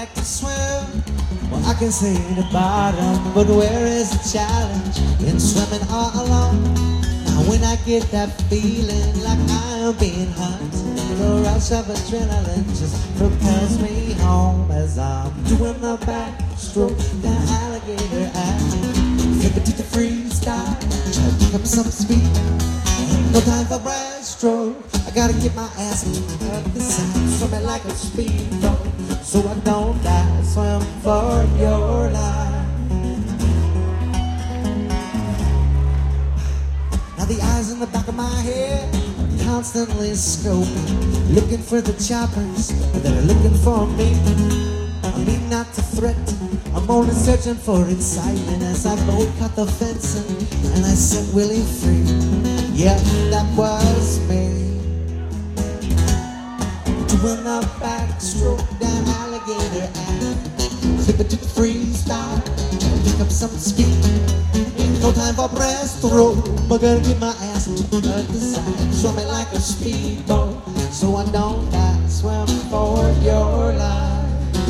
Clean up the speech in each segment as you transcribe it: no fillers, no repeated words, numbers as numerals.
like to swim. Well, I can see the bottom, but where is the challenge in swimming all alone? Now when I get that feeling like I am being hunted, the rush of adrenaline just propels me home as I'm doing the backstroke, that alligator act. Flip it to the freestyle, try to pick up some speed. No time for breaststroke, I gotta get my ass up the side, swimming like a speedboat, so I don't die. Swim for your life. Now the eyes in the back of my head are constantly scoping, looking for the choppers that are looking for me. I mean not to threaten, I'm only searching for excitement as I both cut the fencing and I set Willie free. Yeah, that was me. Doing a backstroke, down alligator act. Flip it to the freestyle, try to pick up some speed. Ain't no time for breaststroke, I gotta get my ass to the other side, swimming like a speedboat, so I don't die. Swim for your life.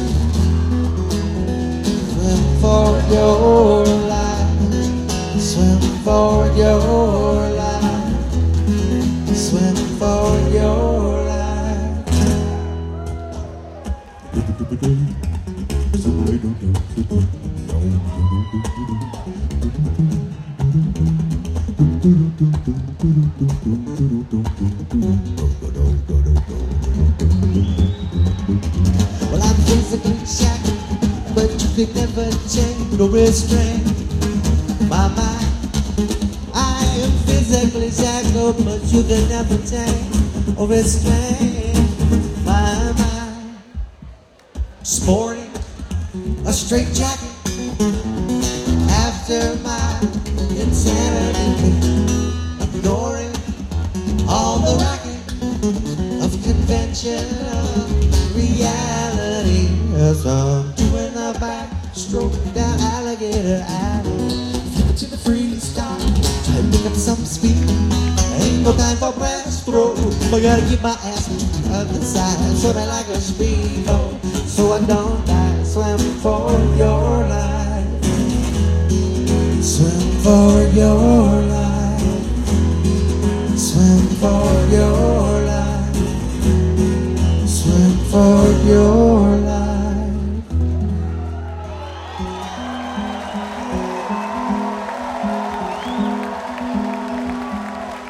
Swim for your life. Swim for your life. Swim for your life. Well, I'm physically shackled, but you could never change or restrain my mind. I am physically shackled, but you can never tame or restrain my mind. Sporting a straight jacket after my insanity, ignoring all the racket of conventional reality. As I'm doing a backstroke down alligator alley, flip it to the freestyle, try to pick up some speed. Ain't no time for breaststroke, I gotta keep my ass to the other side, swimming like a speedboat, so I don't die. Swim for your life. Swim for your life. Swim for your life. Swim for your life.